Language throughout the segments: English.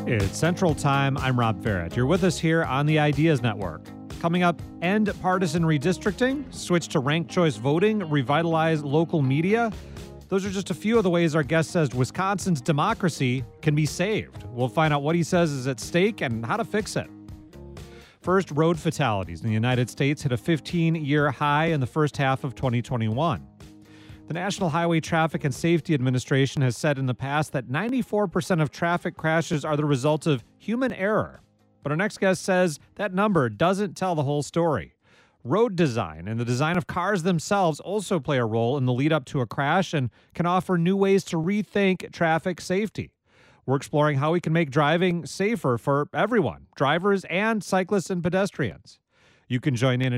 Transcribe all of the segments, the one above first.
It's Central Time. I'm Rob Farrett. You're with us here on the Ideas Network. Coming up, end partisan redistricting, switch to ranked choice voting, revitalize local media. Those are just a few of the ways our guest says Wisconsin's democracy can be saved. We'll find out what he says is at stake and how to fix it. First, road fatalities in the United States hit a 15-year high in the first half of 2021. The National Highway Traffic and Safety Administration has said in the past that 94% of traffic crashes are the result of human error. But our next guest says that number doesn't tell the whole story. Road design and the design of cars themselves also play a role in the lead up to a crash and can offer new ways to rethink traffic safety. We're exploring how we can make driving safer for everyone, drivers and cyclists and pedestrians. You can join in at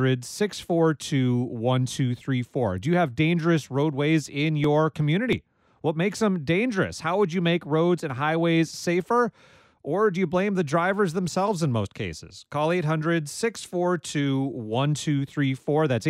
800-642-1234. Do you have dangerous roadways in your community? What makes them dangerous? How would you make roads and highways safer? Or do you blame the drivers themselves in most cases? Call 800-642-1234. That's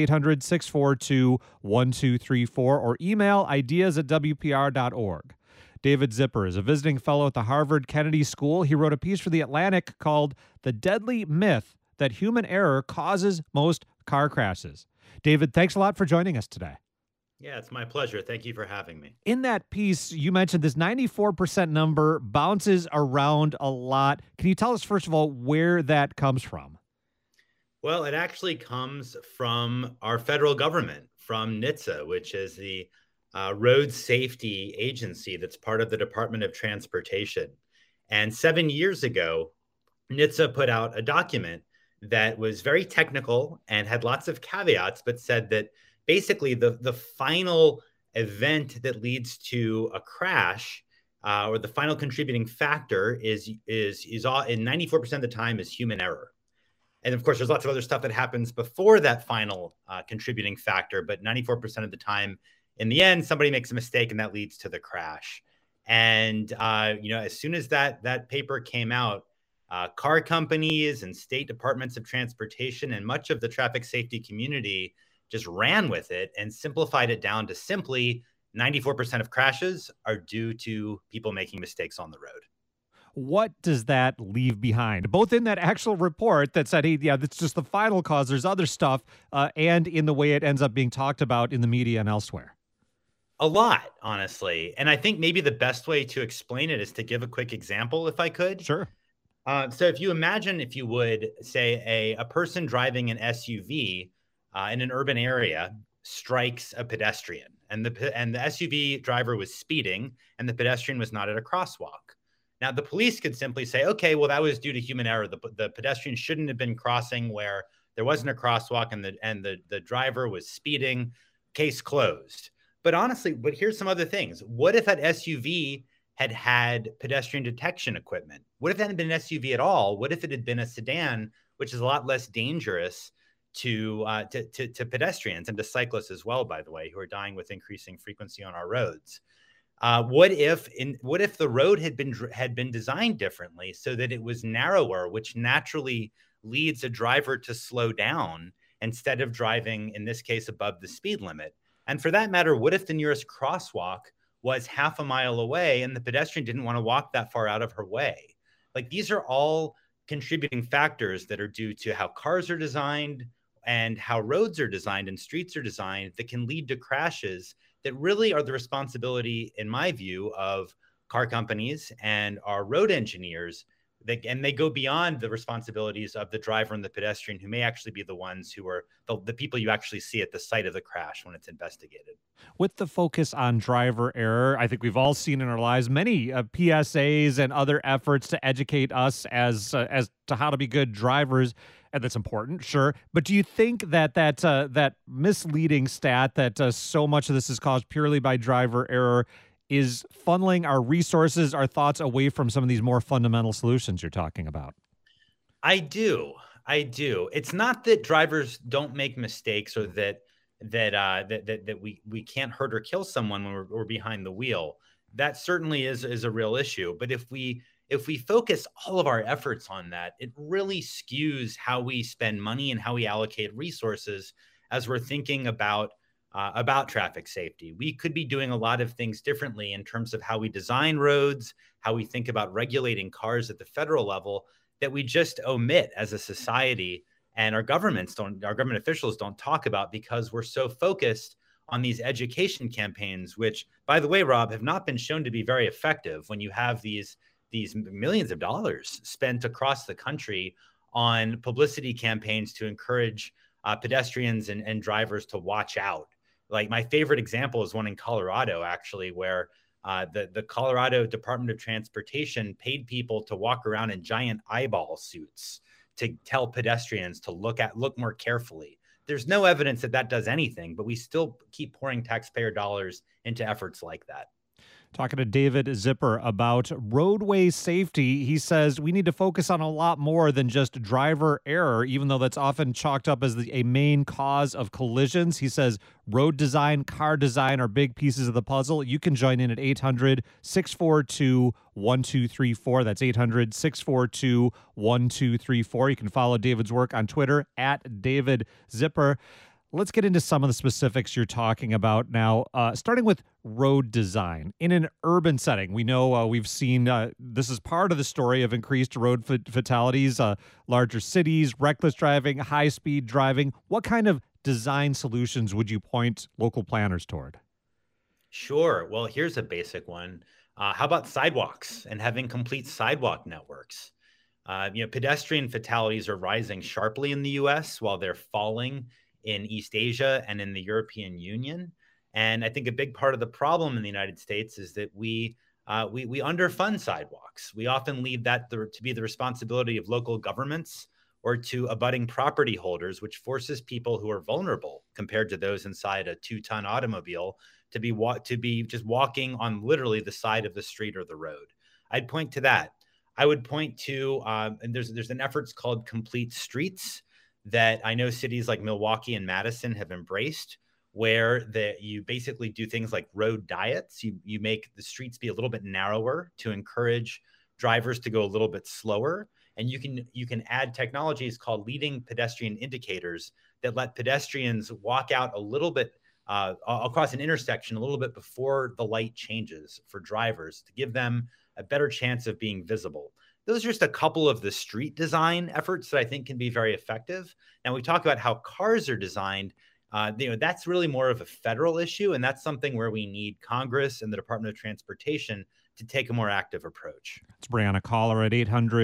800-642-1234. Or email ideas@wpr.org. David Zipper is a visiting fellow at the Harvard Kennedy School. He wrote a piece for The Atlantic called The Deadly Myth That Human Error Causes Most Car Crashes. David, thanks a lot for joining us today. Yeah, it's my pleasure. Thank you for having me. In that piece, you mentioned this 94% number bounces around a lot. Can you tell us, first of all, where that comes from? Well, it actually comes from our federal government, from NHTSA, which is the road safety agency that's part of the Department of Transportation. And 7 years ago, NHTSA put out a document that was very technical and had lots of caveats, but said that basically the final event that leads to a crash or the final contributing factor is all in 94% of the time is human error. And of course, there's lots of other stuff that happens before that final contributing factor, but 94% of the time, in the end, somebody makes a mistake and that leads to the crash. And as soon as that paper came out, car companies and state departments of transportation and much of the traffic safety community just ran with it and simplified it down to simply 94% of crashes are due to people making mistakes on the road. What does that leave behind? Both in that actual report that said, hey, yeah, that's just the final cause, there's other stuff, and in the way it ends up being talked about in the media and elsewhere. A lot, honestly. And I think maybe the best way to explain it is to give a quick example, if I could. Sure. So if you imagine, if you would, say a person driving an SUV in an urban area strikes a pedestrian, and the SUV driver was speeding and the pedestrian was not at a crosswalk. Now, the police could simply say, okay, well, that was due to human error. The pedestrian shouldn't have been crossing where there wasn't a crosswalk and the driver was speeding. Case closed. But honestly, here's some other things. What if that SUV had pedestrian detection equipment? What if that had been an SUV at all? What if it had been a sedan, which is a lot less dangerous to pedestrians and to cyclists as well, by the way, who are dying with increasing frequency on our roads? What if the road had been designed differently so that it was narrower, which naturally leads a driver to slow down instead of driving, in this case, above the speed limit? And for that matter, what if the nearest crosswalk was half a mile away and the pedestrian didn't want to walk that far out of her way? Like, these are all contributing factors that are due to how cars are designed and how roads are designed and streets are designed that can lead to crashes that really are the responsibility, in my view, of car companies and our road engineers. And they go beyond the responsibilities of the driver and the pedestrian, who may actually be the ones who are the people you actually see at the site of the crash when it's investigated. With the focus on driver error, I think we've all seen in our lives many PSAs and other efforts to educate us as to how to be good drivers. And that's important, sure. But do you think that misleading stat that so much of this is caused purely by driver error is funneling our resources, our thoughts away from some of these more fundamental solutions you're talking about? I do. It's not that drivers don't make mistakes or that we can't hurt or kill someone when we're behind the wheel. That certainly is a real issue. But if we focus all of our efforts on that, it really skews how we spend money and how we allocate resources as we're thinking about about traffic safety. We could be doing a lot of things differently in terms of how we design roads, how we think about regulating cars at the federal level that we just omit as a society, and our government officials don't talk about because we're so focused on these education campaigns, which, by the way, Rob, have not been shown to be very effective when you have these millions of dollars spent across the country on publicity campaigns to encourage pedestrians and drivers to watch out. Like, my favorite example is one in Colorado, actually, where the Colorado Department of Transportation paid people to walk around in giant eyeball suits to tell pedestrians to look more carefully. There's no evidence that does anything, but we still keep pouring taxpayer dollars into efforts like that. Talking to David Zipper about roadway safety, he says we need to focus on a lot more than just driver error, even though that's often chalked up as a main cause of collisions. He says road design, car design are big pieces of the puzzle. You can join in at 800-642-1234. That's 800-642-1234. You can follow David's work on Twitter at David Zipper. Let's get into some of the specifics you're talking about now, starting with road design. In an urban setting, we know we've seen this is part of the story of increased road fatalities, larger cities, reckless driving, high-speed driving. What kind of design solutions would you point local planners toward? Sure. Well, here's a basic one. How about sidewalks and having complete sidewalk networks? Pedestrian fatalities are rising sharply in the U.S. while they're falling in East Asia and in the European Union. And I think a big part of the problem in the United States is that we underfund sidewalks. We often leave that to be the responsibility of local governments or to abutting property holders, which forces people who are vulnerable compared to those inside a 2-ton automobile to be just walking on literally the side of the street or the road. I'd point to that. I would point to, and there's an effort called Complete Streets that I know cities like Milwaukee and Madison have embraced, where you basically do things like road diets. You make the streets be a little bit narrower to encourage drivers to go a little bit slower. And you can add technologies called leading pedestrian indicators that let pedestrians walk out a little bit across an intersection a little bit before the light changes for drivers to give them a better chance of being visible. Those are just a couple of the street design efforts that I think can be very effective. Now, we talk about how cars are designed. That's really more of a federal issue, and that's something where we need Congress and the Department of Transportation to take a more active approach. Let's bring on a caller at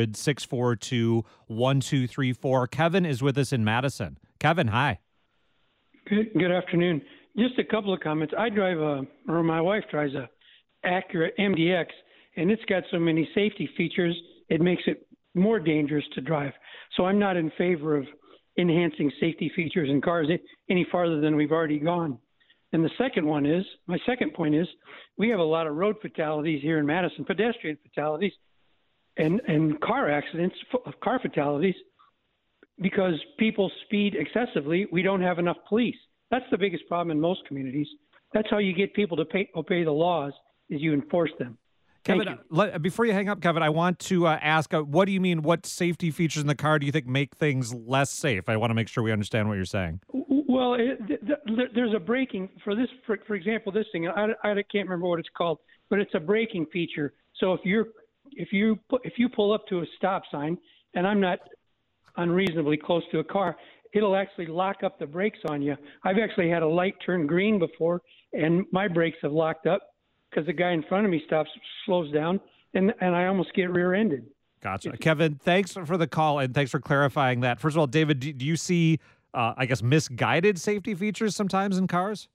800-642-1234. Kevin is with us in Madison. Kevin, hi. Good afternoon. Just a couple of comments. My wife drives a Acura MDX, and it's got so many safety features, it makes it more dangerous to drive. So I'm not in favor of enhancing safety features in cars any farther than we've already gone. And my second point is, we have a lot of road fatalities here in Madison, pedestrian fatalities and car accidents, car fatalities, because people speed excessively. We don't have enough police. That's the biggest problem in most communities. That's how you get people to obey the laws, is you enforce them. Kevin, before you hang up, Kevin, I want to ask, what do you mean? What safety features in the car do you think make things less safe? I want to make sure we understand what you're saying. Well, there's a braking for this. For example, this thing, I can't remember what it's called, but it's a braking feature. So if you pull up to a stop sign, and I'm not unreasonably close to a car, it'll actually lock up the brakes on you. I've actually had a light turn green before, and my brakes have locked up, because the guy in front of me slows down, and I almost get rear-ended. Gotcha. Kevin, thanks for the call, and thanks for clarifying that. First of all, David, do you see, misguided safety features sometimes in cars?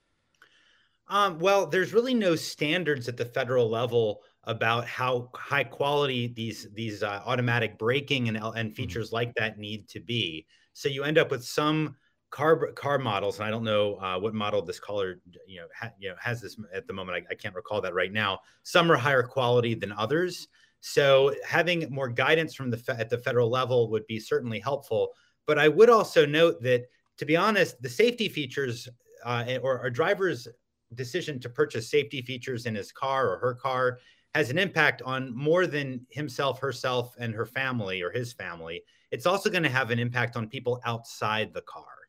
Well, there's really no standards at the federal level about how high quality these automatic braking and features like that need to be. So you end up with some car models, and I don't know what model this caller has this at the moment. I can't recall that right now. Some are higher quality than others. So having more guidance from at the federal level would be certainly helpful. But I would also note that, to be honest, the safety features or a driver's decision to purchase safety features in his car or her car has an impact on more than himself, herself, and her family or his family. It's also going to have an impact on people outside the car.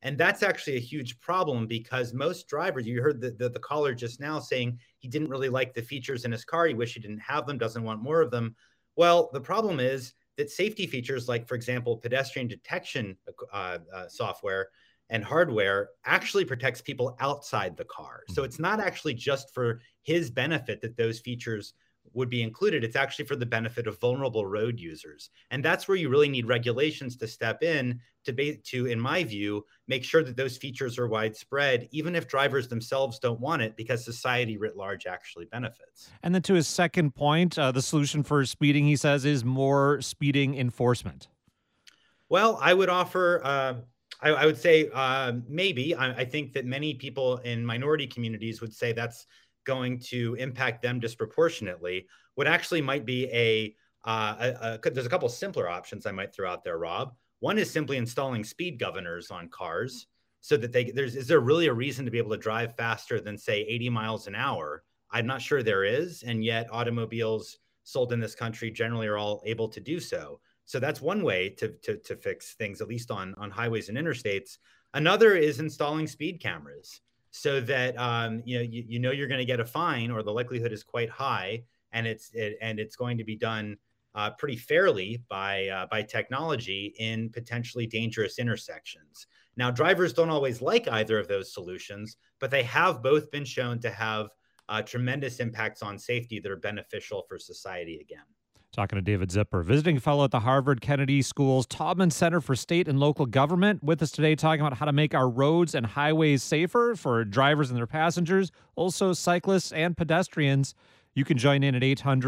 And that's actually a huge problem because most drivers, you heard the caller just now saying he didn't really like the features in his car. He wished he didn't have them, doesn't want more of them. Well, the problem is that safety features like, for example, pedestrian detection software and hardware actually protects people outside the car. So it's not actually just for his benefit that those features would be included. It's actually for the benefit of vulnerable road users. And that's where you really need regulations to step in to, in my view, make sure that those features are widespread, even if drivers themselves don't want it, because society writ large actually benefits. And then to his second point, the solution for speeding, he says, is more speeding enforcement. Well, I would offer, I would say maybe. I think that many people in minority communities would say that's going to impact them disproportionately. What actually might be there's a couple simpler options I might throw out there, Rob. One is simply installing speed governors on cars so that is there really a reason to be able to drive faster than, say, 80 miles an hour? I'm not sure there is, and yet automobiles sold in this country generally are all able to do so. So that's one way to fix things, at least on highways and interstates. Another is installing speed cameras so that you're going to get a fine, or the likelihood is quite high, and it's going to be done pretty fairly by technology in potentially dangerous intersections. Now, drivers don't always like either of those solutions, but they have both been shown to have tremendous impacts on safety that are beneficial for society again. Talking to David Zipper, visiting fellow at the Harvard Kennedy School's Taubman Center for State and Local Government, with us today talking about how to make our roads and highways safer for drivers and their passengers, also cyclists and pedestrians. You can join in at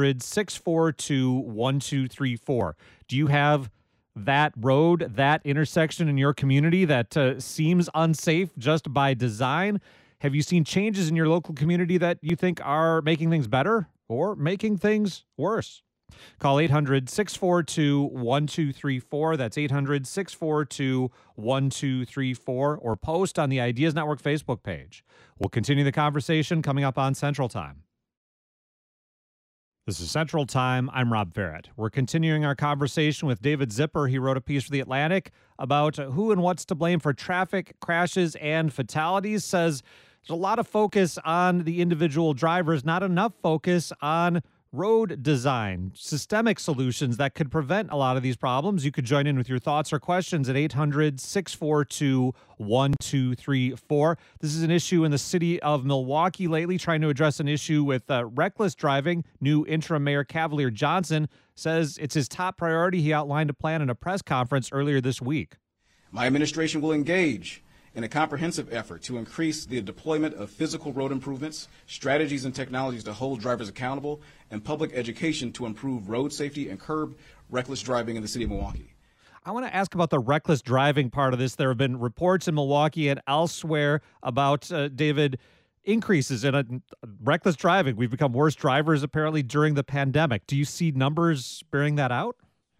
800-642-1234. Do you have that road, that intersection in your community that seems unsafe just by design? Have you seen changes in your local community that you think are making things better or making things worse? Call 800-642-1234. That's 800-642-1234, or post on the Ideas Network Facebook page. We'll continue the conversation coming up on Central Time. This is Central Time. I'm Rob Ferret. We're continuing our conversation with David Zipper. He wrote a piece for The Atlantic about who and what's to blame for traffic crashes and fatalities. Says there's a lot of focus on the individual drivers, not enough focus on road design, systemic solutions that could prevent a lot of these problems. You could join in with your thoughts or questions at 800-642-1234. This is an issue in the city of Milwaukee lately, trying to address an issue with reckless driving. New interim mayor Cavalier Johnson says it's his top priority. He outlined a plan in a press conference earlier this week. My administration will engage in a comprehensive effort to increase the deployment of physical road improvements, strategies and technologies to hold drivers accountable, and public education to improve road safety and curb reckless driving in the city of Milwaukee. I want to ask about the reckless driving part of this. There have been reports in Milwaukee and elsewhere about, David, increases in reckless driving. We've become worse drivers apparently during the pandemic. Do you see numbers bearing that out?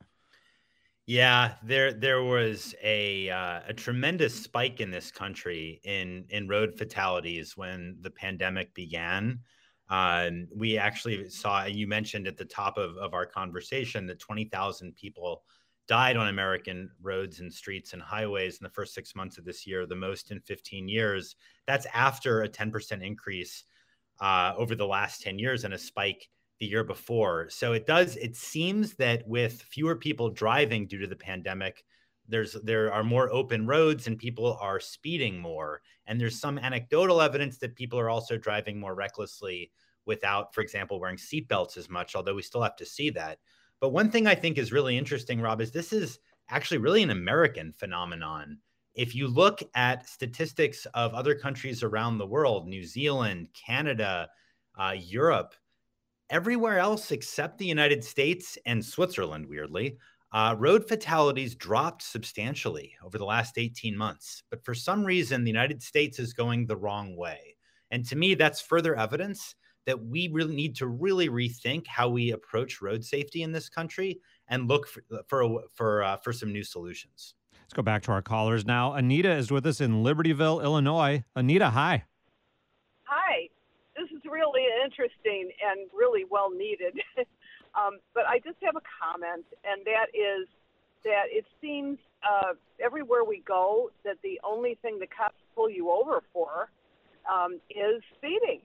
Yeah, there was a tremendous spike in this country in road fatalities when the pandemic began. We actually saw, you mentioned at the top of our conversation, that 20,000 people died on American roads and streets and highways in the first 6 months of this year, the most in 15 years. That's after a 10% increase over the last 10 years and a spike the year before. So it seems that with fewer people driving due to the pandemic, there are more open roads and people are speeding more. And there's some anecdotal evidence that people are also driving more recklessly without, for example, wearing seatbelts as much, although we still have to see that. But one thing I think is really interesting, Rob, is this is actually really an American phenomenon. If you look at statistics of other countries around the world, New Zealand, Canada, Europe, everywhere else except the United States and Switzerland, weirdly, road fatalities dropped substantially over the last 18 months. But for some reason, the United States is going the wrong way. And to me, that's further evidence that we really need to really rethink how we approach road safety in this country and look for some new solutions. Let's go back to our callers now. Anita is with us in Libertyville, Illinois. Anita, hi. Hi. This is really interesting and really well needed. But I just have a comment, and that is that it seems everywhere we go that the only thing the cops pull you over for is speeding.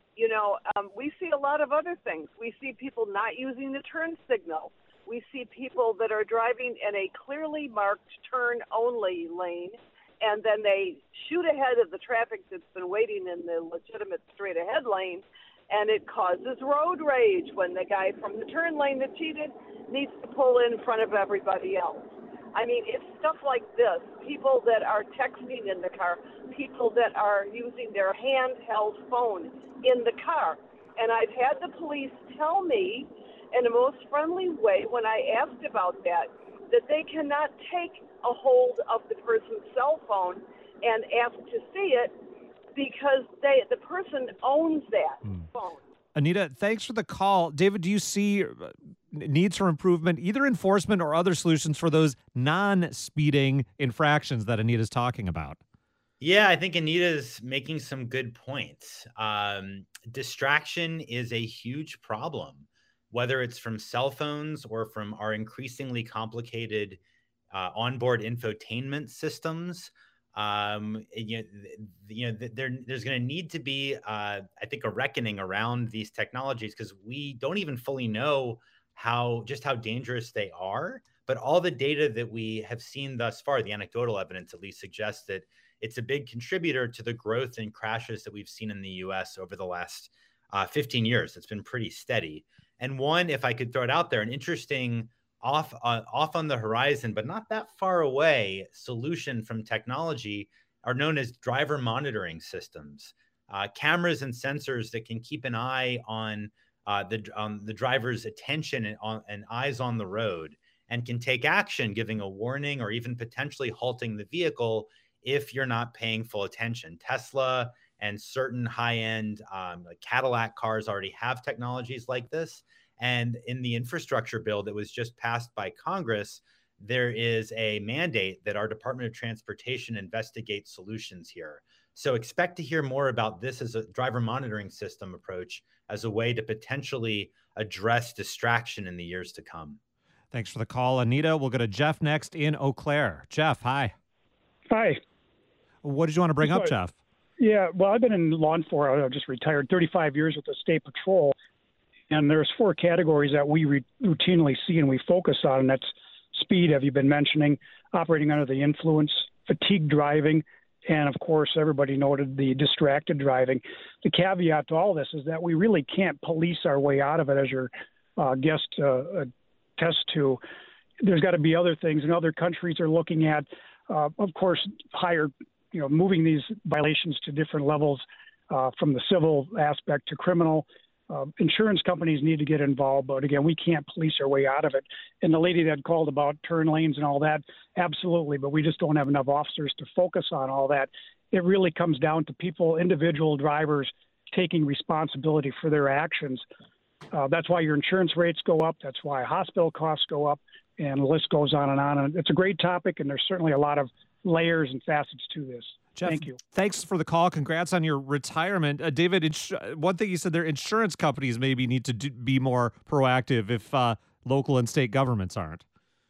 We see a lot of other things. We see people not using the turn signal. We see people that are driving in a clearly marked turn-only lane, and then they shoot ahead of the traffic that's been waiting in the legitimate straight-ahead lane, and it causes road rage when the guy from the turn lane that cheated needs to pull in front of everybody else. I mean, it's stuff like this. People that are texting in the car, people that are using their handheld phone in the car. And I've had the police tell me in a most friendly way when I asked about that they cannot take a hold of the person's cell phone and ask to see it because the person owns that phone. Anita, thanks for the call. David, do you see needs for improvement, either enforcement or other solutions for those non-speeding infractions that Anita's talking about? Yeah, I think Anita's making some good points. Distraction is a huge problem, whether it's from cell phones or from our increasingly complicated onboard infotainment systems. There's going to need to be, I think, a reckoning around these technologies because we don't even fully know how dangerous they are. But all the data that we have seen thus far, the anecdotal evidence at least, suggests that it's a big contributor to the growth in crashes that we've seen in the U.S. over the last 15 years. It's been pretty steady. And one, if I could throw it out there, an interesting off on the horizon, but not that far away, solution from technology are known as driver monitoring systems. Cameras and sensors that can keep an eye on the driver's attention and eyes on the road and can take action, giving a warning or even potentially halting the vehicle if you're not paying full attention. Tesla and certain high-end like Cadillac cars already have technologies like this. And in the infrastructure bill that was just passed by Congress, there is a mandate that our Department of Transportation investigate solutions here. So expect to hear more about this as a driver monitoring system approach as a way to potentially address distraction in the years to come. Thanks for the call, Anita. We'll go to Jeff next in Eau Claire. Jeff, hi. Hi. What did you want to bring up, Jeff? Yeah, well, I've been in law enforcement. I've just retired 35 years with the State Patrol. And there's 4 categories that we routinely see and we focus on. And that's speed, have you been mentioning, operating under the influence, fatigue driving, and, of course, everybody noted the distracted driving. The caveat to all this is that we really can't police our way out of it, as your guest attests to. There's got to be other things, and other countries are looking at, of course, moving these violations to different levels from the civil aspect to criminal. Insurance companies need to get involved, but again, we can't police our way out of it. And the lady that called about turn lanes and all that, absolutely, but we just don't have enough officers to focus on all that. It really comes down to people, individual drivers, taking responsibility for their actions. That's why your insurance rates go up. That's why hospital costs go up, and the list goes on and on. And it's a great topic, and there's certainly a lot of layers and facets to this. Jeff, thank you. Thanks for the call. Congrats on your retirement. David, one thing you said there, insurance companies maybe need to be more proactive if local and state governments aren't.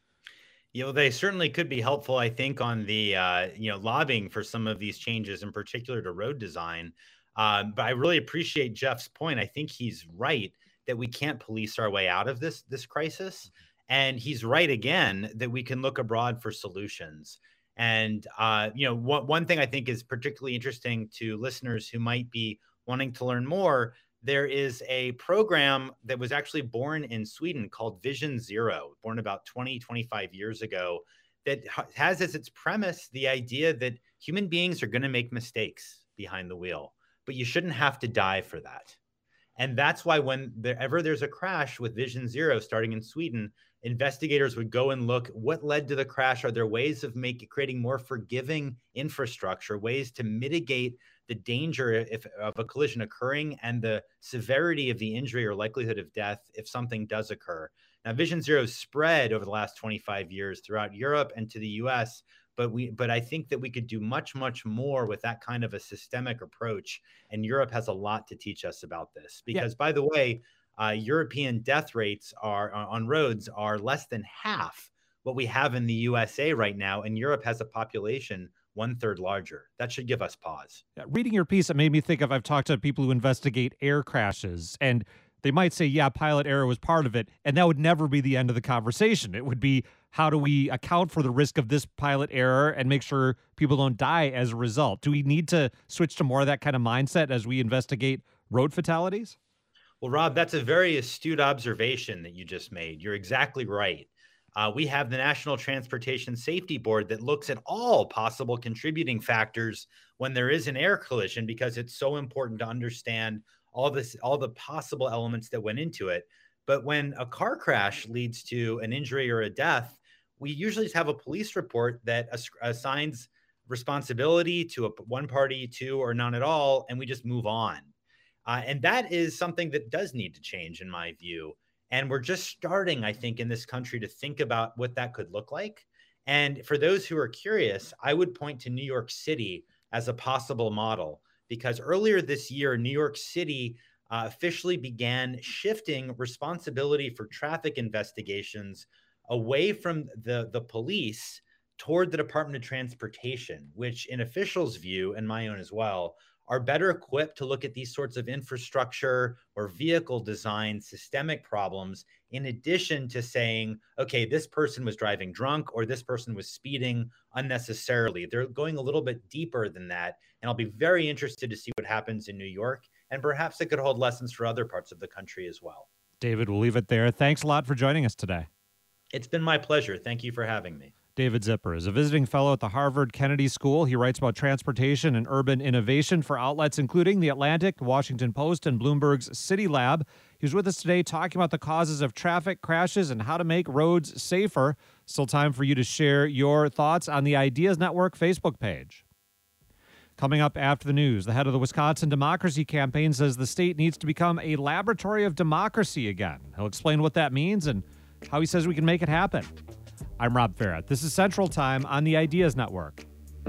They certainly could be helpful, I think, on the lobbying for some of these changes, in particular to road design. But I really appreciate Jeff's point. I think he's right that we can't police our way out of this crisis. And he's right again that we can look abroad for solutions. And, one thing I think is particularly interesting to listeners who might be wanting to learn more, there is a program that was actually born in Sweden called Vision Zero, born about 25 years ago, that has as its premise the idea that human beings are going to make mistakes behind the wheel, but you shouldn't have to die for that. And that's why whenever there's a crash with Vision Zero starting in Sweden, investigators would go and look what led to the crash. Are there ways of creating more forgiving infrastructure, ways to mitigate the danger of a collision occurring and the severity of the injury or likelihood of death if something does occur? Now, Vision Zero spread over the last 25 years throughout Europe and to the US, but I think that we could do much, much more with that kind of a systemic approach. And Europe has a lot to teach us about this because, by the way, European death rates on roads are less than half what we have in the USA right now, and Europe has a population 1/3 larger. That should give us pause. Yeah, reading your piece, it made me think of I've talked to people who investigate air crashes, and they might say, yeah, pilot error was part of it, and that would never be the end of the conversation. It would be, how do we account for the risk of this pilot error and make sure people don't die as a result? Do we need to switch to more of that kind of mindset as we investigate road fatalities? Well, Rob, that's a very astute observation that you just made. You're exactly right. We have the National Transportation Safety Board that looks at all possible contributing factors when there is an air collision, because it's so important to understand all the possible elements that went into it. But when a car crash leads to an injury or a death, we usually just have a police report that assigns responsibility to one party, two, or none at all, and we just move on. And that is something that does need to change, in my view. And we're just starting, I think, in this country to think about what that could look like. And for those who are curious, I would point to New York City as a possible model, because earlier this year, New York City officially began shifting responsibility for traffic investigations away from the police toward the Department of Transportation, which in officials' view, and my own as well, are better equipped to look at these sorts of infrastructure or vehicle design systemic problems, in addition to saying, okay, this person was driving drunk or this person was speeding unnecessarily. They're going a little bit deeper than that. And I'll be very interested to see what happens in New York. And perhaps it could hold lessons for other parts of the country as well. David, we'll leave it there. Thanks a lot for joining us today. It's been my pleasure. Thank you for having me. David Zipper is a visiting fellow at the Harvard Kennedy School. He writes about transportation and urban innovation for outlets including The Atlantic, The Washington Post, and Bloomberg's City Lab. He's with us today talking about the causes of traffic crashes and how to make roads safer. Still time for you to share your thoughts on the Ideas Network Facebook page. Coming up after the news, the head of the Wisconsin Democracy Campaign says the state needs to become a laboratory of democracy again. He'll explain what that means and how he says we can make it happen. I'm Rob Ferret. This is Central Time on the Ideas Network.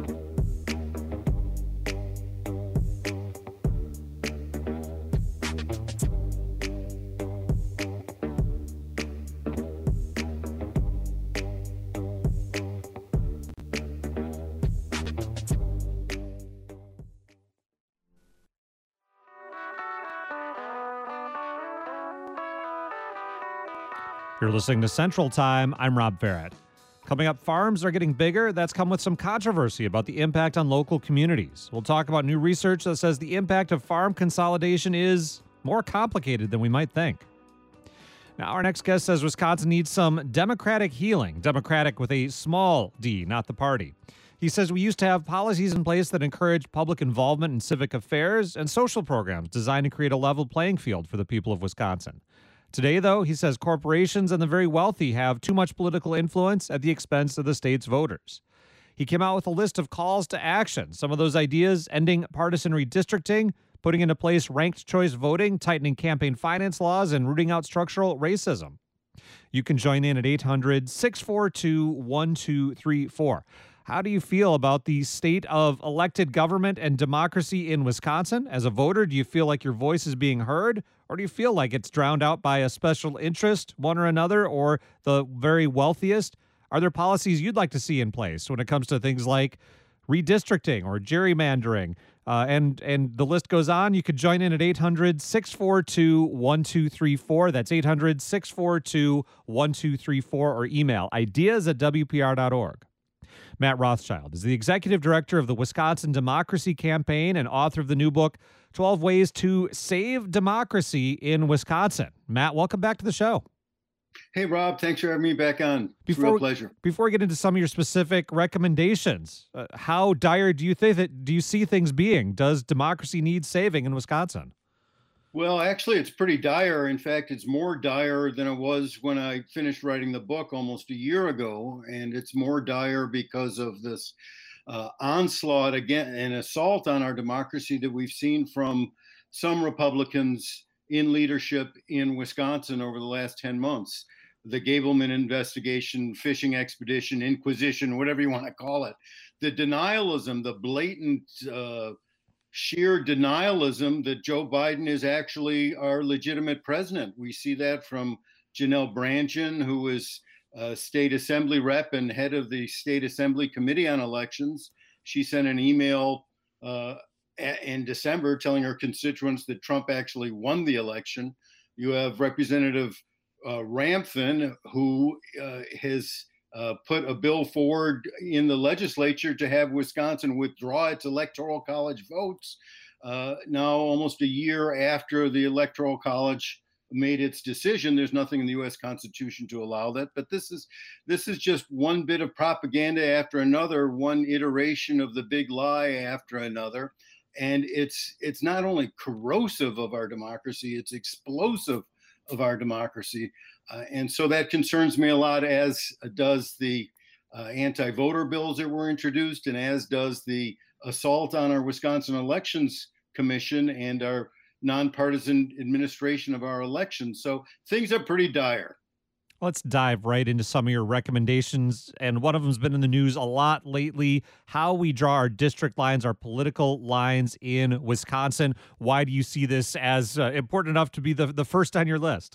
You're listening to Central Time. I'm Rob Ferret. Coming up, farms are getting bigger. That's come with some controversy about the impact on local communities. We'll talk about new research that says the impact of farm consolidation is more complicated than we might think. Now, our next guest says Wisconsin needs some democratic healing. Democratic with a small d, not the party. He says we used to have policies in place that encourage public involvement in civic affairs and social programs designed to create a level playing field for the people of Wisconsin. Today, though, he says corporations and the very wealthy have too much political influence at the expense of the state's voters. He came out with a list of calls to action. Some of those ideas: ending partisan redistricting, putting into place ranked choice voting, tightening campaign finance laws, and rooting out structural racism. You can join in at 800-642-1234. How do you feel about the state of elected government and democracy in Wisconsin? As a voter, do you feel like your voice is being heard? Or do you feel like it's drowned out by a special interest, one or another, or the very wealthiest? Are there policies you'd like to see in place when it comes to things like redistricting or gerrymandering? And the list goes on. You could join in at 800-642-1234. That's 800-642-1234, or email ideas@wpr.org. Matt Rothschild is the executive director of the Wisconsin Democracy Campaign and author of the new book, 12 Ways to Save Democracy in Wisconsin. Matt, welcome back to the show. Hey, Rob. Thanks for having me back on. It's a real pleasure. Before we get into some of your specific recommendations, how dire do you see things being? Does democracy need saving in Wisconsin? Well, actually, it's pretty dire. In fact, it's more dire than it was when I finished writing the book almost a year ago. And it's more dire because of this onslaught again and assault on our democracy that we've seen from some Republicans in leadership in Wisconsin over the last 10 months. The Gableman investigation, fishing expedition, inquisition, whatever you want to call it. The denialism, the blatant sheer denialism that Joe Biden is actually our legitimate president. We see that from Janelle Brandtjen, who is state assembly rep and head of the state assembly committee on elections. She sent an email in December telling her constituents that Trump actually won the election. You have Representative Ramthun, who has put a bill forward in the legislature to have Wisconsin withdraw its electoral college votes. Now, almost a year after the electoral college made its decision, there's nothing in the U.S. Constitution to allow that. But this is just one bit of propaganda after another, one iteration of the big lie after another. And it's not only corrosive of our democracy, it's explosive of our democracy. And so that concerns me a lot, as does the anti-voter bills that were introduced, and as does the assault on our Wisconsin Elections Commission and our nonpartisan administration of our elections. So things are pretty dire. Let's dive right into some of your recommendations. And one of them's been in the news a lot lately: how we draw our district lines, our political lines in Wisconsin. Why do you see this as important enough to be the first on your list?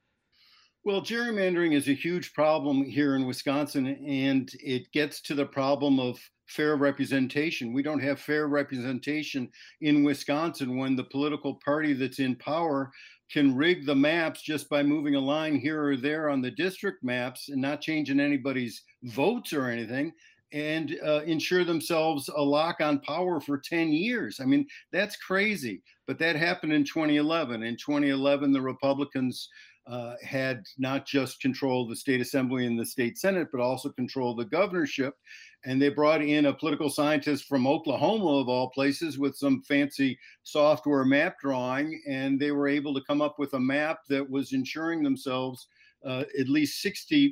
Well, gerrymandering is a huge problem here in Wisconsin, and it gets to the problem of fair representation. We don't have fair representation in Wisconsin when the political party that's in power can rig the maps just by moving a line here or there on the district maps and not changing anybody's votes or anything, and ensure themselves a lock on power for 10 years. I mean, that's crazy. But that happened in 2011. In 2011, the Republicans had not just control of the state assembly and the state senate, but also control the governorship. And they brought in a political scientist from Oklahoma, of all places, with some fancy software map drawing. And they were able to come up with a map that was ensuring themselves at least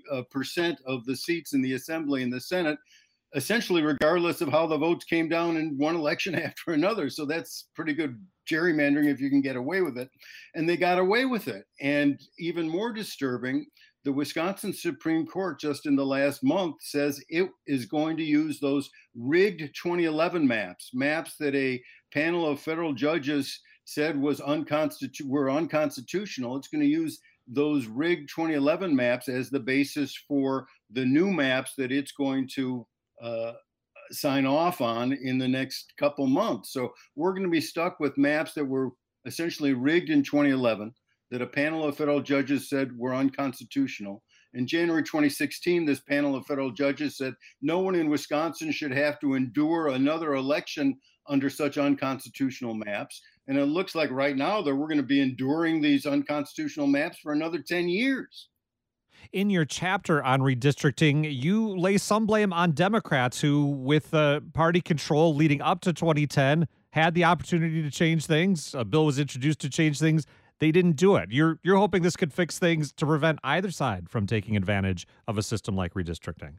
60% of the seats in the assembly and the senate, essentially regardless of how the votes came down in one election after another. So that's pretty good gerrymandering if you can get away with it. And they got away with it. And even more disturbing, the Wisconsin Supreme Court just in the last month says it is going to use those rigged 2011 maps that a panel of federal judges said were unconstitutional. It's going to use those rigged 2011 maps as the basis for the new maps that it's going to sign off on in the next couple months. So we're going to be stuck with maps that were essentially rigged in 2011 that a panel of federal judges said were unconstitutional. In January 2016, this panel of federal judges said no one in Wisconsin should have to endure another election under such unconstitutional maps. And it looks like right now that we're going to be enduring these unconstitutional maps for another 10 years. In your chapter on redistricting, you lay some blame on Democrats who, with party control leading up to 2010, had the opportunity to change things. A bill was introduced to change things. They didn't do it. You're hoping this could fix things to prevent either side from taking advantage of a system like redistricting.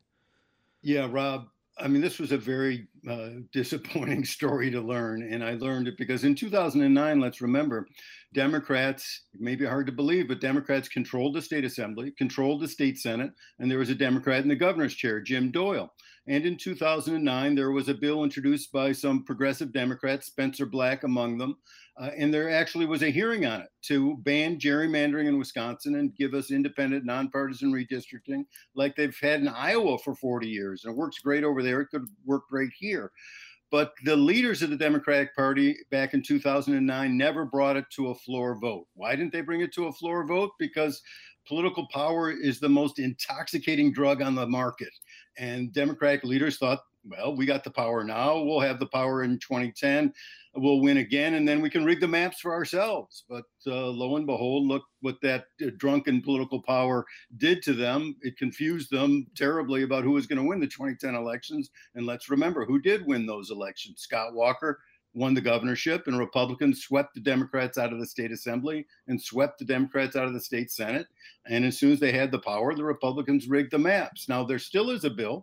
Yeah, Rob. I mean, this was a very disappointing story to learn. And I learned it because in 2009, let's remember, Democrats, it may be hard to believe, but Democrats controlled the state assembly, controlled the state senate, and there was a Democrat in the governor's chair, Jim Doyle. And in 2009, there was a bill introduced by some progressive Democrats, Spencer Black among them, and there actually was a hearing on it to ban gerrymandering in Wisconsin and give us independent, nonpartisan redistricting like they've had in Iowa for 40 years. And it works great over there. It could work great here. But the leaders of the Democratic Party back in 2009 never brought it to a floor vote. Why didn't they bring it to a floor vote? Because political power is the most intoxicating drug on the market. And Democratic leaders thought, well, we got the power now. We'll have the power in 2010. We'll win again, and then we can rig the maps for ourselves. But lo and behold, look what that drunken political power did to them. It confused them terribly about who was going to win the 2010 elections. And let's remember who did win those elections. Scott Walker won the governorship, and Republicans swept the Democrats out of the state assembly and swept the Democrats out of the state senate. And as soon as they had the power, the Republicans rigged the maps. Now, there still is a bill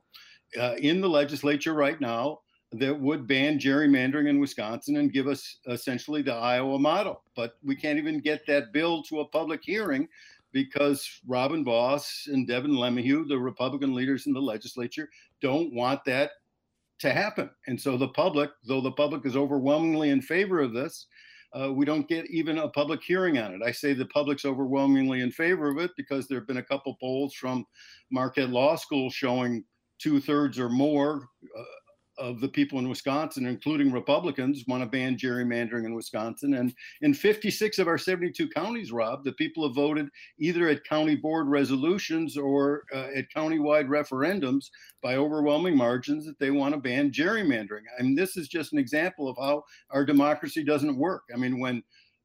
in the legislature right now that would ban gerrymandering in Wisconsin and give us essentially the Iowa model. But we can't even get that bill to a public hearing because Robin Vos and Devin LeMahieu, the Republican leaders in the legislature, don't want that to happen. And so the public, though the public is overwhelmingly in favor of this, we don't get even a public hearing on it. I say the public's overwhelmingly in favor of it because there have been a couple polls from Marquette Law School showing 2/3 or more of the people in Wisconsin, including Republicans, want to ban gerrymandering in Wisconsin. And in 56 of our 72 counties, Rob, the people have voted either at county board resolutions or at countywide referendums by overwhelming margins that they want to ban gerrymandering. I mean, this is just an example of how our democracy doesn't work. I mean, when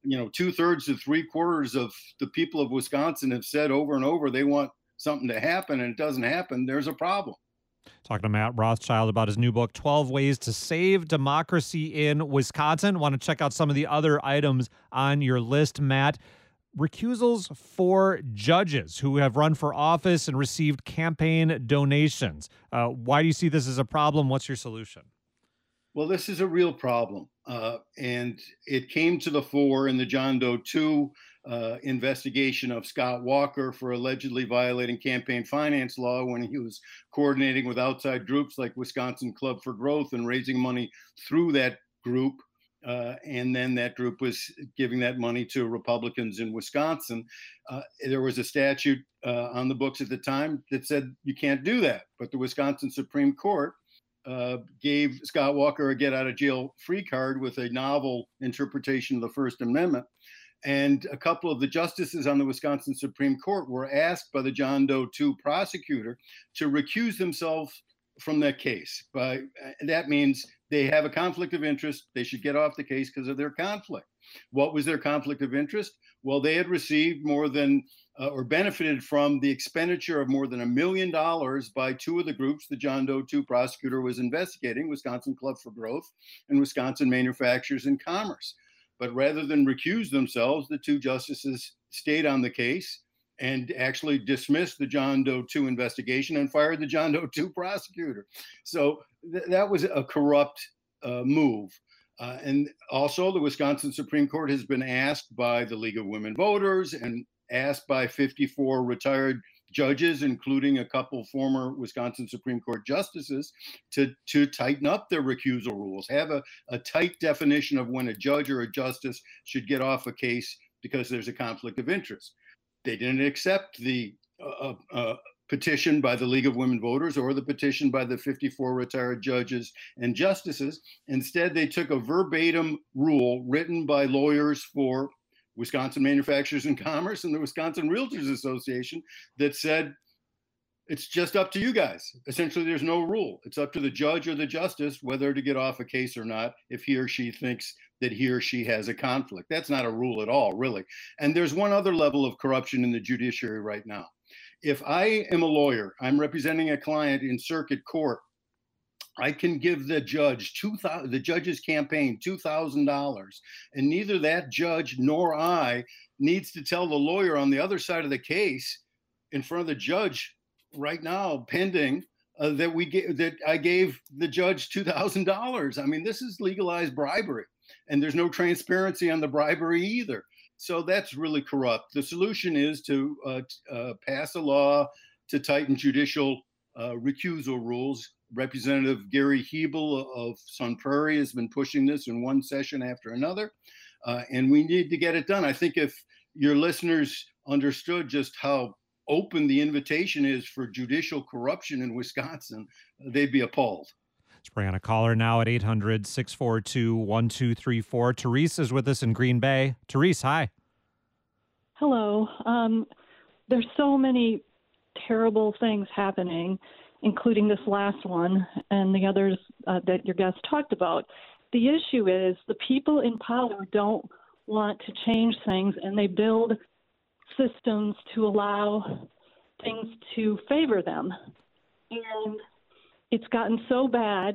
2/3 to 3/4 of the people of Wisconsin have said over and over they want something to happen and it doesn't happen, there's a problem. Talking to Matt Rothschild about his new book, 12 Ways to Save Democracy in Wisconsin. Want to check out some of the other items on your list, Matt. Recusals for judges who have run for office and received campaign donations. Why do you see this as a problem? What's your solution? Well, this is a real problem. And it came to the fore in the John Doe 2 investigation of Scott Walker for allegedly violating campaign finance law when he was coordinating with outside groups like Wisconsin Club for Growth and raising money through that group. And then that group was giving that money to Republicans in Wisconsin. There was a statute on the books at the time that said you can't do that. But the Wisconsin Supreme Court gave Scott Walker a get out of jail free card with a novel interpretation of the First Amendment. And a couple of the justices on the Wisconsin Supreme Court were asked by the John Doe 2 prosecutor to recuse themselves from that case. That means they have a conflict of interest. They should get off the case because of their conflict. What was their conflict of interest? Well, they had received more than or benefited from the expenditure of more than $1 million by two of the groups the John Doe 2 prosecutor was investigating, Wisconsin Club for Growth and Wisconsin Manufacturers and Commerce. But rather than recuse themselves, the two justices stayed on the case and actually dismissed the John Doe 2 investigation and fired the John Doe 2 prosecutor. So that was a corrupt move. And also the Wisconsin Supreme Court has been asked by the League of Women Voters and asked by 54 retired judges, including a couple former Wisconsin Supreme Court justices, to tighten up their recusal rules, have a tight definition of when a judge or a justice should get off a case because there's a conflict of interest. They didn't accept the petition by the League of Women Voters or the petition by the 54 retired judges and justices. Instead, they took a verbatim rule written by lawyers for Wisconsin Manufacturers and Commerce and the Wisconsin Realtors Association that said, it's just up to you guys. Essentially, there's no rule. It's up to the judge or the justice whether to get off a case or not if he or she thinks that he or she has a conflict. That's not a rule at all, really. And there's one other level of corruption in the judiciary right now. If I am a lawyer, I'm representing a client in circuit court, I can give the judge the judge's campaign $2,000, and neither that judge nor I needs to tell the lawyer on the other side of the case in front of the judge right now, pending that I gave the judge $2,000. I mean, this is legalized bribery, and there's no transparency on the bribery either. So that's really corrupt. The solution is to pass a law to tighten judicial recusal rules. Representative Gary Hebel of Sun Prairie has been pushing this in one session after another, and we need to get it done. I think if your listeners understood just how open the invitation is for judicial corruption in Wisconsin, they'd be appalled. Let's bring on a caller now at 800-642-1234. Therese is with us in Green Bay. Therese, hi. Hello. There's so many terrible things happening, including this last one and the others that your guest talked about. The issue is the people in power don't want to change things, and they build systems to allow things to favor them. And it's gotten so bad.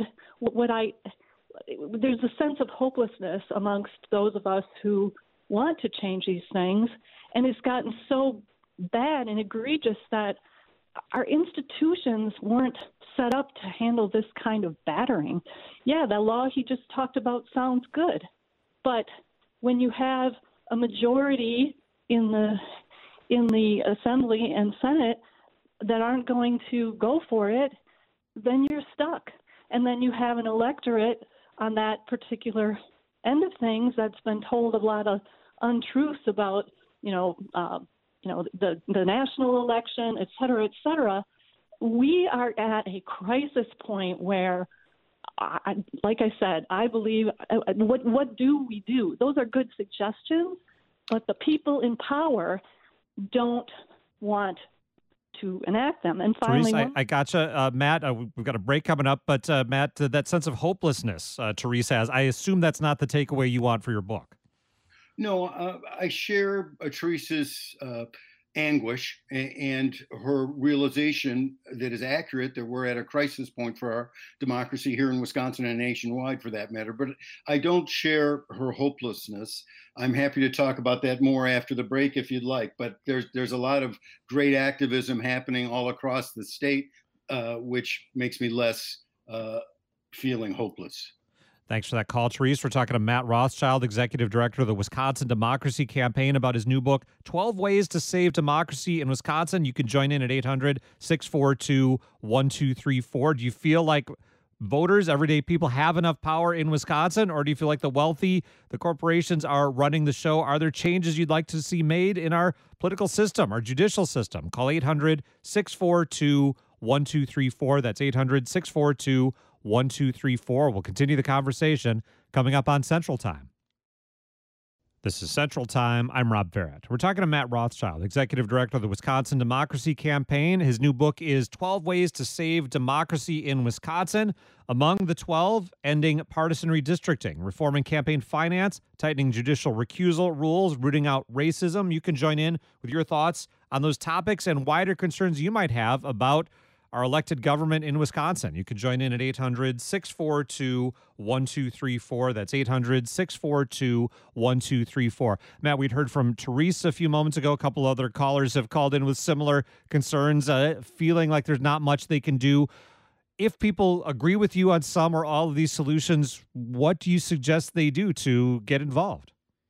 There's a sense of hopelessness amongst those of us who want to change these things, and it's gotten so bad and egregious that our institutions weren't set up to handle this kind of battering. Yeah, the law he just talked about sounds good, but when you have a majority in the Assembly and Senate that aren't going to go for it, then you're stuck. And then you have an electorate on that particular end of things that's been told a lot of untruths about, the national election, et cetera, we are at a crisis point where, like I said, I believe, what do we do? Those are good suggestions, but the people in power don't want to enact them. And finally, Therese, I gotcha. Matt, we've got a break coming up, but Matt, that sense of hopelessness Therese has, I assume that's not the takeaway you want for your book. No, I share Therese's anguish and her realization that is accurate that we're at a crisis point for our democracy here in Wisconsin and nationwide for that matter. But I don't share her hopelessness. I'm happy to talk about that more after the break if you'd like. But there's a lot of great activism happening all across the state, which makes me less feeling hopeless. Thanks for that call, Therese. We're talking to Matt Rothschild, Executive Director of the Wisconsin Democracy Campaign, about his new book, 12 Ways to Save Democracy in Wisconsin. You can join in at 800-642-1234. Do you feel like voters, everyday people, have enough power in Wisconsin, or do you feel like the wealthy, the corporations are running the show? Are there changes you'd like to see made in our political system, our judicial system? Call 800-642-1234. That's 800-642-1234. We'll continue the conversation coming up on Central Time. This is Central Time. I'm Rob Barrett. We're talking to Matt Rothschild, Executive Director of the Wisconsin Democracy Campaign. His new book is 12 Ways to Save Democracy in Wisconsin. Among the 12, ending partisan redistricting, reforming campaign finance, tightening judicial recusal rules, rooting out racism. You can join in with your thoughts on those topics and wider concerns you might have about our elected government in Wisconsin. You can join in at 800-642-1234. That's 800-642-1234. Matt, we'd heard from Therese a few moments ago. A couple other callers have called in with similar concerns, feeling like there's not much they can do. If people agree with you on some or all of these solutions, what do you suggest they do to get involved?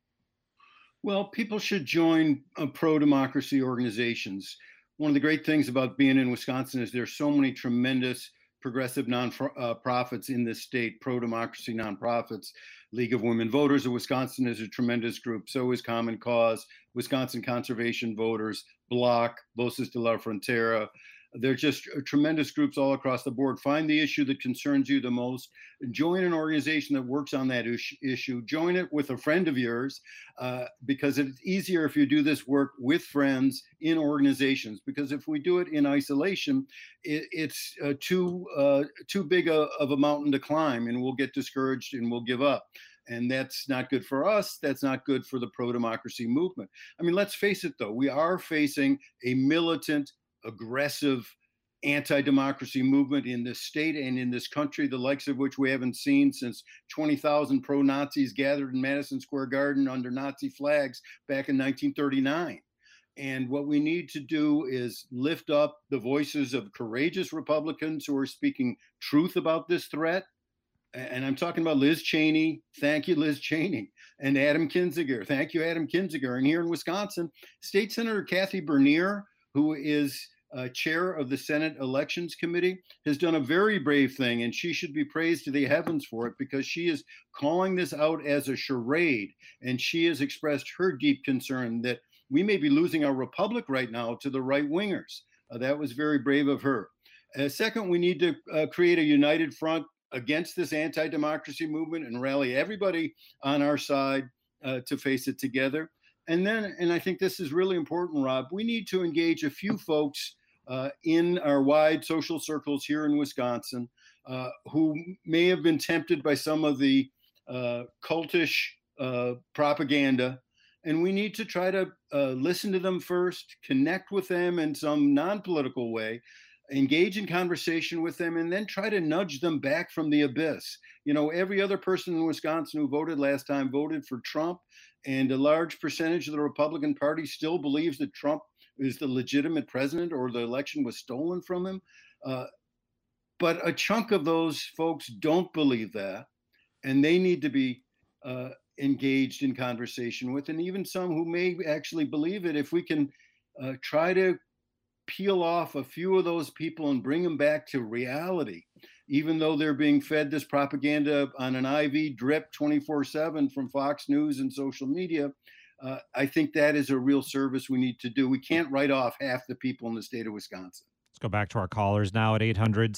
Well, people should join pro-democracy organizations. One of the great things about being in Wisconsin is there's so many tremendous progressive nonprofits in this state, pro-democracy nonprofits. League of Women Voters of Wisconsin is a tremendous group. So is Common Cause, Wisconsin Conservation Voters, Bloc, Voces de la Frontera. They're just tremendous groups all across the board. Find the issue that concerns you the most. Join an organization that works on that issue. Join it with a friend of yours, because it's easier if you do this work with friends in organizations. Because if we do it in isolation, it's too big of a mountain to climb, and we'll get discouraged and we'll give up. And that's not good for us. That's not good for the pro-democracy movement. I mean, let's face it, though. We are facing a militant, aggressive anti-democracy movement in this state and in this country, the likes of which we haven't seen since 20,000 pro-Nazis gathered in Madison Square Garden under Nazi flags back in 1939. And what we need to do is lift up the voices of courageous Republicans who are speaking truth about this threat. And I'm talking about Liz Cheney. Thank you, Liz Cheney. And Adam Kinzinger. Thank you, Adam Kinzinger. And here in Wisconsin, State Senator Kathy Bernier, who is chair of the Senate Elections Committee, has done a very brave thing, and she should be praised to the heavens for it, because she is calling this out as a charade, and she has expressed her deep concern that we may be losing our republic right now to the right-wingers. That was very brave of her. Second, we need to create a united front against this anti-democracy movement and rally everybody on our side to face it together. And then, and I think this is really important, Rob, we need to engage a few folks in our wide social circles here in Wisconsin who may have been tempted by some of the cultish propaganda. And we need to try to listen to them first, connect with them in some non-political way, engage in conversation with them, and then try to nudge them back from the abyss. You know, every other person in Wisconsin who voted last time voted for Trump, and a large percentage of the Republican Party still believes that Trump is the legitimate president or the election was stolen from him. But a chunk of those folks don't believe that, and they need to be engaged in conversation with, and even some who may actually believe it. If we can try to peel off a few of those people and bring them back to reality, even though they're being fed this propaganda on an IV drip 24/7 from Fox News and social media, I think that is a real service we need to do. We can't write off half the people in the state of Wisconsin. Let's go back to our callers now at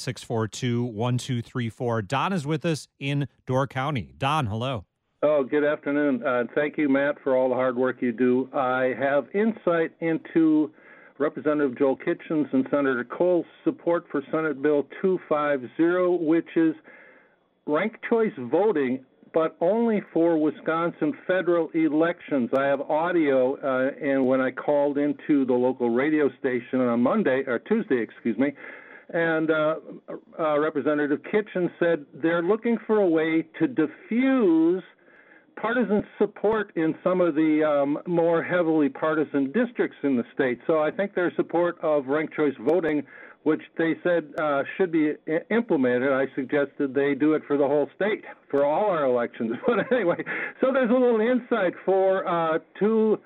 800-642-1234. Don is with us in Door County. Don, hello. Oh, good afternoon. Thank you, Matt, for all the hard work you do. I have insight into Representative Joel Kitchens and Senator Cole's support for Senate Bill 250, which is ranked choice voting, but only for Wisconsin federal elections. I have audio, and when I called into the local radio station on Tuesday, and Representative Kitchens said they're looking for a way to diffuse partisan support in some of the more heavily partisan districts in the state. So I think their support of ranked choice voting, which they said should be implemented, I suggested they do it for the whole state, for all our elections. But anyway, so there's a little insight for two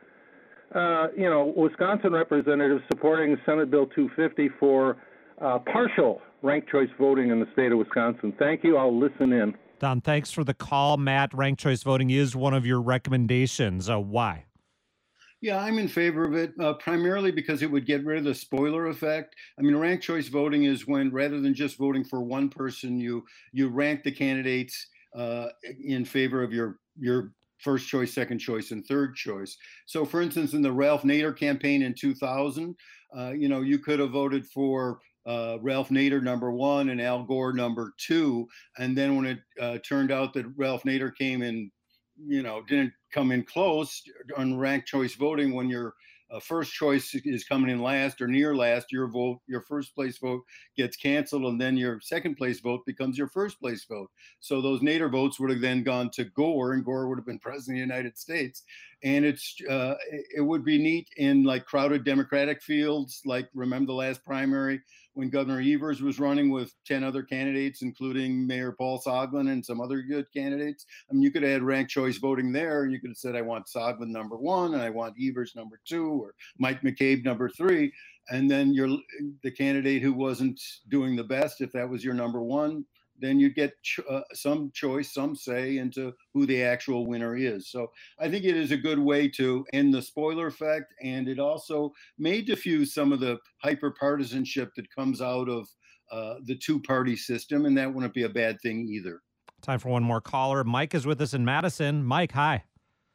Wisconsin representatives supporting Senate Bill 250 for partial ranked choice voting in the state of Wisconsin. Thank you. I'll listen in. Don, thanks for the call. Matt, ranked choice voting is one of your recommendations. Why? Yeah, I'm in favor of it, primarily because it would get rid of the spoiler effect. I mean, ranked choice voting is when, rather than just voting for one person, you rank the candidates in favor of your first choice, second choice, and third choice. So, for instance, in the Ralph Nader campaign in 2000, you could have voted for Ralph Nader #1 and Al Gore #2, and then when it turned out that Ralph Nader came in, didn't come in close on ranked choice voting, when your first choice is coming in last or near last, your first place vote gets canceled, and then your second place vote becomes your first place vote. So those Nader votes would have then gone to Gore, and Gore would have been president of the United States. And it would be neat in like crowded Democratic fields, like remember the last primary when Governor Evers was running with 10 other candidates, including Mayor Paul Soglin and some other good candidates. I mean, you could have had ranked choice voting there, and you could have said, I want Soglin #1, and I want Evers #2, or Mike McCabe #3. And then the candidate who wasn't doing the best, if that was your #1, then you get some choice, some say into who the actual winner is. So I think it is a good way to end the spoiler effect, and it also may diffuse some of the hyper-partisanship that comes out of the two-party system, and that wouldn't be a bad thing either. Time for one more caller. Mike is with us in Madison. Mike, hi.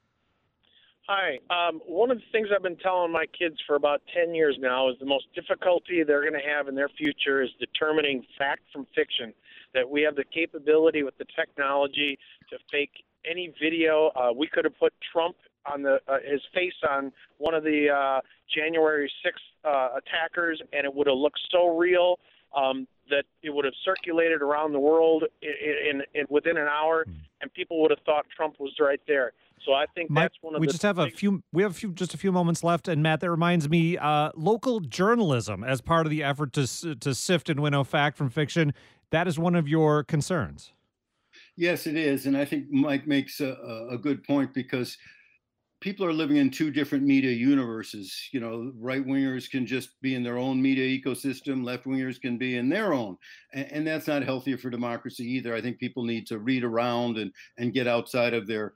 Hi. One of the things I've been telling my kids for about 10 years now is the most difficulty they're going to have in their future is determining fact from fiction. That we have the capability with the technology to fake any video. We could have put Trump on his face on one of the January 6th attackers, and it would have looked so real that it would have circulated around the world in within an hour, and people would have thought Trump was right there. So I think Mike, that's one of we the just have just a few moments left, and Matt, that reminds me, local journalism as part of the effort to sift and winnow fact from fiction. That is one of your concerns. Yes, it is, and I think Mike makes a good point, because people are living in two different media universes. Right wingers can just be in their own media ecosystem. Left wingers can be in their own, and that's not healthy for democracy either. I think people need to read around and get outside of their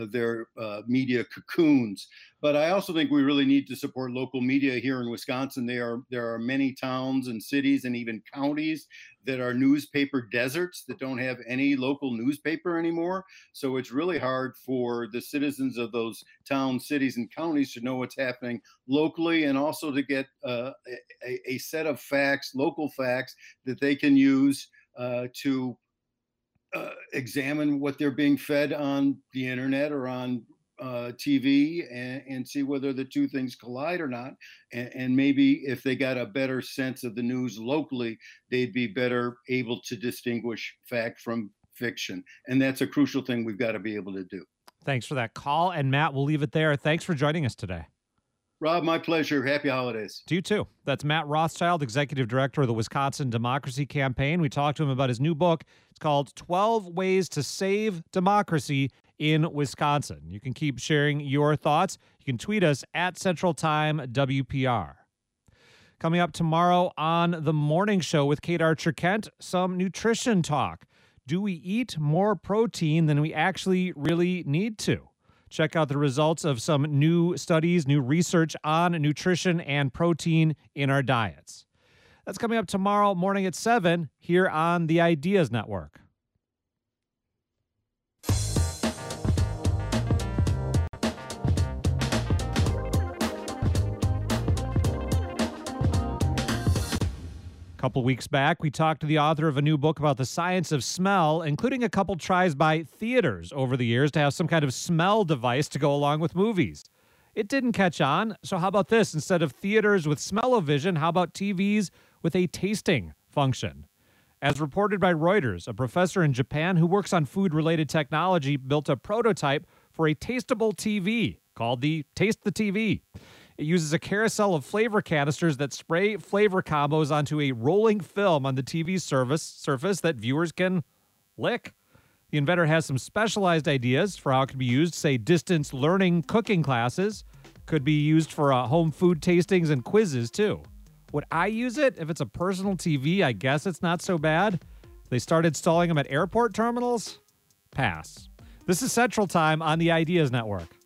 media cocoons. But I also think we really need to support local media here in Wisconsin. There are many towns and cities and even counties that are newspaper deserts that don't have any local newspaper anymore. So it's really hard for the citizens of those towns, cities, and counties to know what's happening locally, and also to get a set of facts, local facts, that they can use to examine what they're being fed on the internet or on TV, and see whether the two things collide or not. And maybe if they got a better sense of the news locally, they'd be better able to distinguish fact from fiction. And that's a crucial thing we've got to be able to do. Thanks for that call. And Matt, we'll leave it there. Thanks for joining us today. Rob, my pleasure. Happy holidays. To you too. That's Matt Rothschild, Executive Director of the Wisconsin Democracy Campaign. We talked to him about his new book. It's called 12 Ways to Save Democracy in Wisconsin. You can keep sharing your thoughts. You can tweet us at Central Time WPR. Coming up tomorrow on The Morning Show with Kate Archer-Kent, some nutrition talk. Do we eat more protein than we actually really need to? Check out the results of some new studies, new research on nutrition and protein in our diets. That's coming up tomorrow morning at 7 here on the Ideas Network. A couple weeks back, we talked to the author of a new book about the science of smell, including a couple tries by theaters over the years to have some kind of smell device to go along with movies. It didn't catch on, so how about this? Instead of theaters with smell-o-vision, how about TVs with a tasting function? As reported by Reuters, a professor in Japan who works on food-related technology built a prototype for a tasteable TV called the Taste the TV. It uses a carousel of flavor canisters that spray flavor combos onto a rolling film on the TV surface that viewers can lick. The inventor has some specialized ideas for how it can be used, say distance learning cooking classes. Could be used for home food tastings and quizzes, too. Would I use it? If it's a personal TV, I guess it's not so bad. They start installing them at airport terminals? Pass. This is Central Time on the Ideas Network.